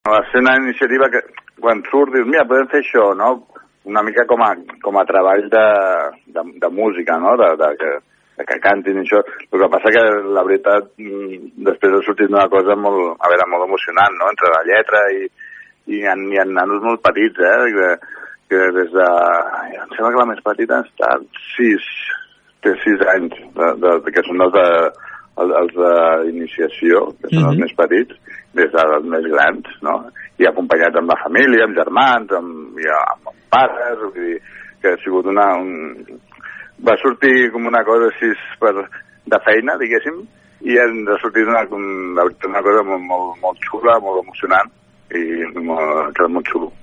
l'escena iniciativa, que quan surt dius, mira, podem fer això, no? Una mica com a treball de música, no? De que cantin i això. El que passa que, la veritat, després ha sortit una cosa molt emocionant, no? Entre la lletra i hi ha nanos molt petits, que des de... Em sembla que la més petita està té 6 anys, que són els d'iniciació, que són els més petits, des dels més grans, no? I acompanyats amb la família, amb germans, amb pares, vull dir, que ha sigut va sortir com una cosa així de feina, diguéssim, i ens ha sortit una cosa molt xula, molt emocionant, i molt xulo.